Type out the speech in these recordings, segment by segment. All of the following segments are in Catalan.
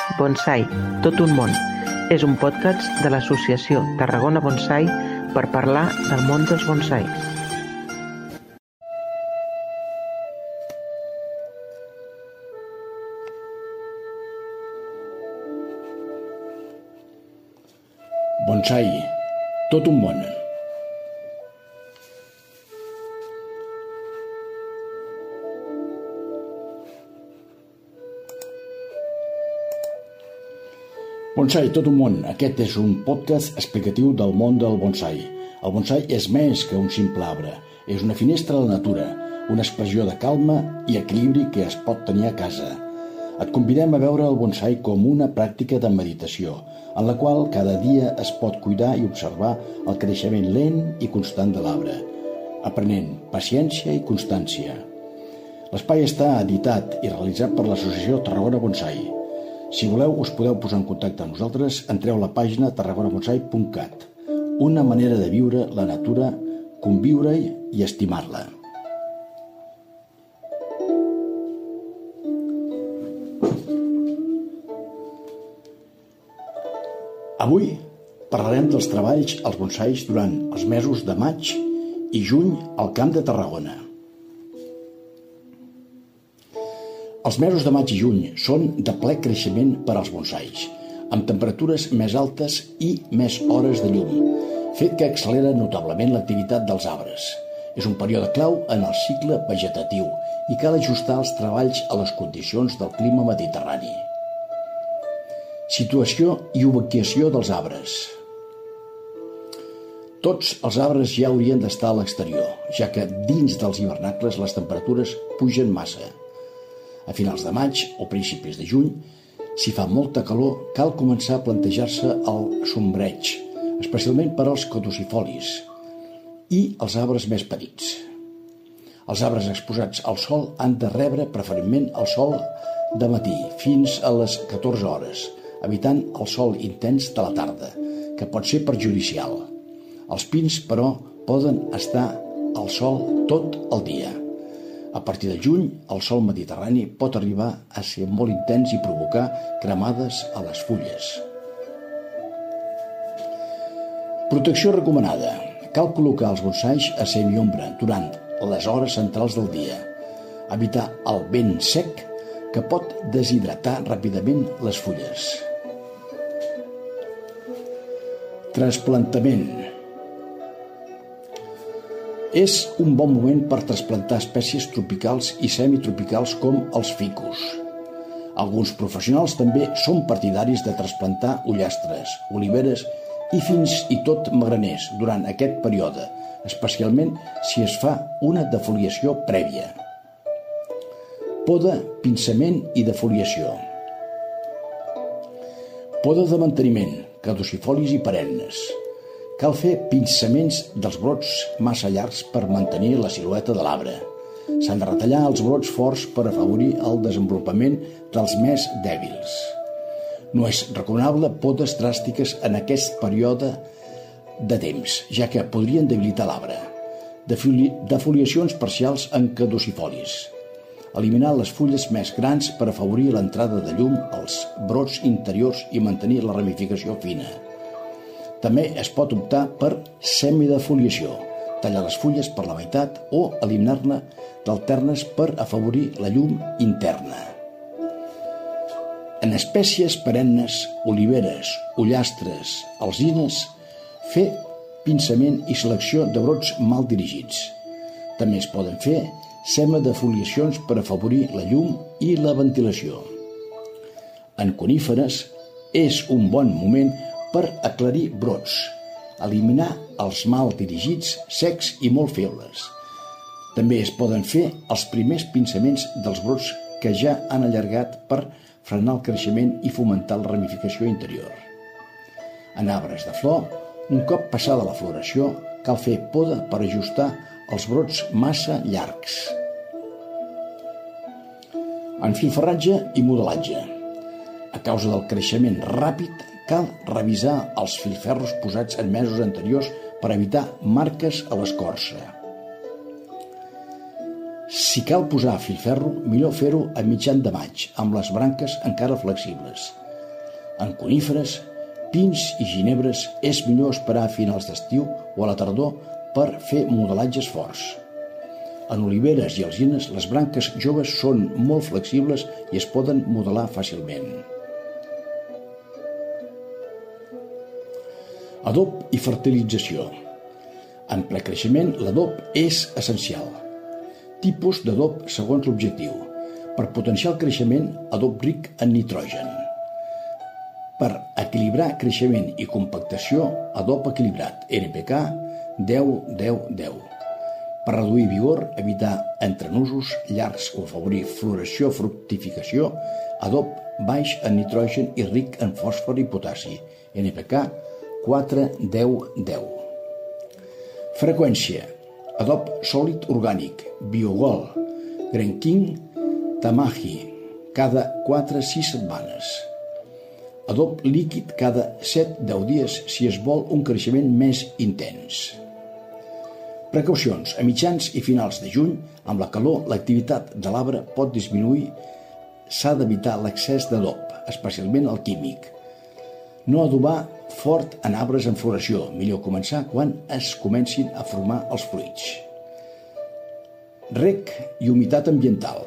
Bonsai, tot un món. És un podcast de l'associació Tarragona Bonsai per parlar del món dels bonsais. Bonsai, tot un món. Bonsai, tot un món. Aquest és un podcast explicatiu del món del bonsai. El bonsai és més que un simple arbre. És una finestra a la natura, una expressió de calma i equilibri que es pot tenir a casa. Et convidem a veure el bonsai com una pràctica de meditació, en la qual cada dia es pot cuidar i observar el creixement lent i constant de l'arbre, aprenent paciència i constància. L'espai està editat i realitzat per l'associació Tarragona Bonsai. Si voleu, us podeu posar en contacte amb nosaltres, entreu a la pàgina tarragonabonsai.cat. Una manera de viure la natura, conviure-hi i estimar-la. Avui parlarem dels treballs als bonsais durant els mesos de maig i juny al Camp de Tarragona. Els mesos de maig i juny són de ple creixement per als bonsais, amb temperatures més altes i més hores de llum, fet que accelera notablement l'activitat dels arbres. És un període clau en el cicle vegetatiu i cal ajustar els treballs a les condicions del clima mediterrani. Situació i ubicació dels arbres. Tots els arbres ja haurien d'estar a l'exterior, ja que dins dels hivernacles les temperatures pugen massa. A finals de maig o principis de juny, si fa molta calor, cal començar a plantejar-se el sombreig, especialment per als caducifolis i els arbres més petits. Els arbres exposats al sol han de rebre preferentment el sol de matí fins a les 14 hores, evitant el sol intens de la tarda, que pot ser perjudicial. Els pins, però, poden estar al sol tot el dia. A partir de juny, el sol mediterrani pot arribar a ser molt intens i provocar cremades a les fulles. Protecció recomanada. Cal col·locar els bonsais a semiombra durant les hores centrals del dia. Evitar el vent sec que pot deshidratar ràpidament les fulles. Trasplantament. És un bon moment per trasplantar espècies tropicals i semitropicals com els ficus. Alguns professionals també són partidaris de trasplantar ullastres, oliveres i fins i tot magraners durant aquest període, especialment si es fa una defoliació prèvia. Poda, pinçament i defoliació. Poda de manteniment, caducifolis i perennes. Cal fer pinçaments dels brots massa llargs per mantenir la silueta de l'arbre. S'han de retallar els brots forts per afavorir el desenvolupament dels més dèbils. No és recomanable podes dràstiques en aquest període de temps, ja que podrien debilitar l'arbre. Defoliacions parcials en caducifolis. Eliminar les fulles més grans per afavorir l'entrada de llum als brots interiors i mantenir la ramificació fina. També es pot optar per semidefoliació, tallar les fulles per la meitat o eliminar-ne d'alternes per afavorir la llum interna. En espècies perennes, oliveres, ullastres, alzines, fer pinçament i selecció de brots mal dirigits. També es poden fer semidefoliacions per afavorir la llum i la ventilació. En coníferes és un bon moment per aclarir brots, eliminar els mal dirigits, secs i molt febles. També es poden fer els primers pinçaments dels brots que ja han allargat per frenar el creixement i fomentar la ramificació interior. En arbres de flor, un cop passada la floració, cal fer poda per ajustar els brots massa llargs. En filferratge i modelatge. A causa del creixement ràpid, cal revisar els filferros posats en mesos anteriors per evitar marques a l'escorça. Si cal posar filferro, millor fer-ho a mitjan de maig, amb les branques encara flexibles. En coníferes, pins i ginebres és millor esperar a finals d'estiu o a la tardor per fer modelatges forts. En oliveres i alzines, les branques joves són molt flexibles i es poden modelar fàcilment. Adob i fertilització. En ple creixement, l'adob és essencial. Tipus d'adob segons l'objectiu. Per potenciar el creixement, adob ric en nitrogen. Per equilibrar creixement i compactació, adob equilibrat, NPK 10-10-10. Per reduir vigor, evitar entrenusos llargs o afavorir floració, fructificació, adob baix en nitrogen i ric en fòsfor i potassi, NPK 4-10-10. Freqüència: adob sòlid orgànic, Biogol, Green King, Tamahi, cada 4-6 setmanes. Adob líquid cada 7-10 dies si es vol un creixement més intens. Precaucions: a mitjans i finals de juny, amb la calor, l'activitat de l'arbre pot disminuir. S'ha d'evitar l'excés d'adob, especialment el químic. No adobar fort en arbres en floració, millor començar quan es comencin a formar els fruits. Reg i humitat ambiental.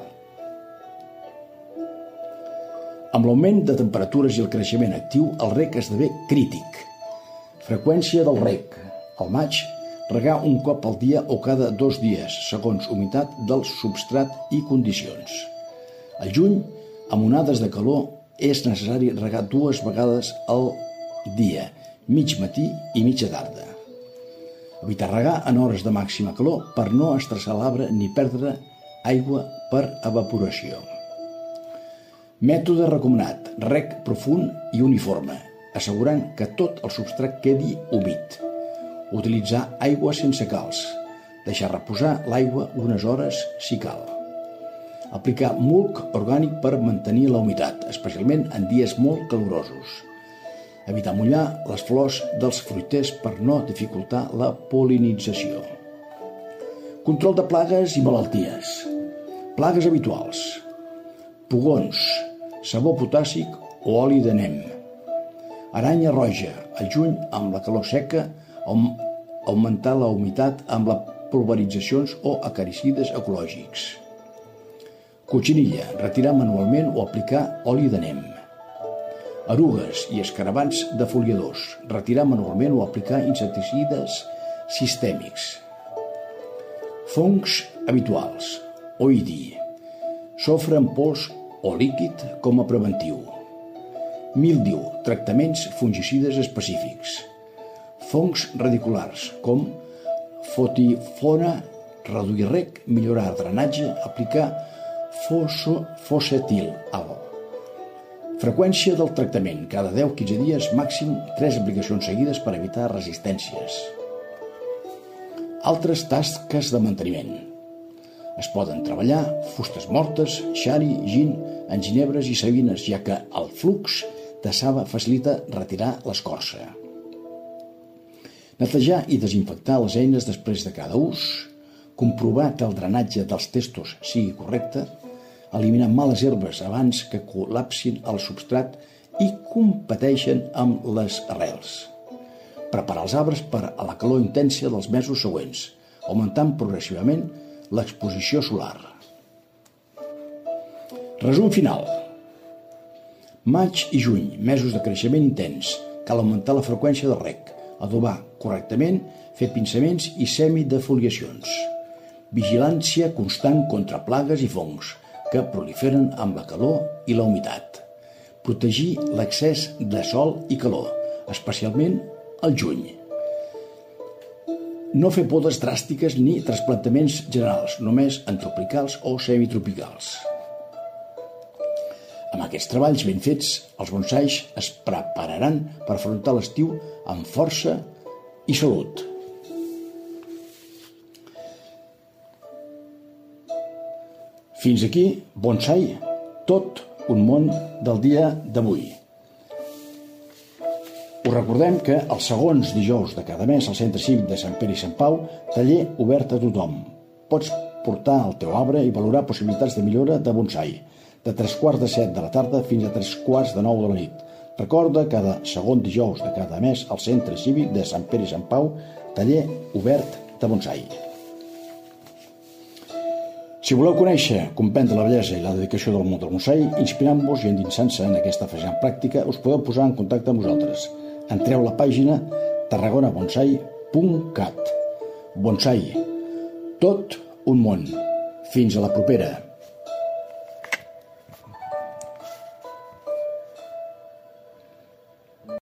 Amb l'augment de temperatures i el creixement actiu, el reg esdevé crític. Freqüència del reg. Al maig, regar un cop al dia o cada 2 dies, segons humitat del substrat i condicions. Al juny, amb onades de calor, és necessari regar 2 vegades al dia, mig matí i mitja tarda. Evitar regar en hores de màxima calor per no estressar l'arbre ni perdre aigua per evaporació. Mètode recomanat: reg profund i uniforme, assegurant que tot el substrat quedi humit. Utilitzar aigua sense calç. Deixar reposar l'aigua unes hores si cal. Aplicar mulc orgànic per mantenir la humitat, especialment en dies molt calorosos. Evitar mullar les flors dels fruiters per no dificultar la pol·linització. Control de plagues i malalties. Plagues habituals: pugons, sabó potàssic o oli de nem. Aranya roja, al juny amb la calor seca, augmentar la humitat amb les pulveritzacions o acaricides ecològics. Cotxinilla, retirar manualment o aplicar oli de nem. Erugues i escarabats defoliadors, retirar manualment o aplicar insecticides sistèmics. Fongs habituals: oïdi, sofre en pols o líquid com a preventiu. Míldiu, tractaments fungicides específics. Fongs radiculars com fotifona, reduir reg, millorar drenatge, aplicar fossetil al. Freqüència del tractament: cada 10-15 dies, màxim 3 aplicacions seguides per evitar resistències. Altres tasques de manteniment: es poden treballar fustes mortes, xari, gin, enginebres i sabines, ja que el flux de saba facilita retirar l'escorça. Netejar i desinfectar les eines després de cada ús, comprovar que el drenatge dels testos sigui correcte, eliminar males herbes abans que col·lapsin el substrat i competeixen amb les arrels. Preparar els arbres per a la calor intensa dels mesos següents, augmentant progressivament l'exposició solar. Resum final. Maig i juny, mesos de creixement intens. Cal augmentar la freqüència del reg, adobar correctament, fer pinçaments i semidefoliacions. Vigilància constant contra plagues i fongs que proliferen amb la calor i la humitat. Protegir l'excés de sol i calor, especialment al juny. No fer podes dràstiques ni trasplantaments generals, només en tropicals o semitropicals. Amb aquests treballs ben fets, els bonsais es prepararan per afrontar l'estiu amb força i salut. Fins aquí, bonsai, tot un món del dia d'avui. Us recordem que els segons dijous de cada mes al Centre Cívic de Sant Pere i Sant Pau, taller obert a tothom. Pots portar el teu arbre i valorar possibilitats de millora de bonsai, de 3:15 de la tarda fins a 9:15 de la nit, Recorda cada segon dijous de cada mes al Centre Cívic de Sant Pere i Sant Pau, taller obert de bonsai. Si voleu conèixer, comprendre la bellesa i la dedicació del món del bonsai, inspirant-vos i endinsant-se en aquesta fascinant pràctica, us podeu posar en contacte amb nosaltres. Entreu a la pàgina tarragonabonsai.cat. Bonsai, tot un món. Fins a la propera.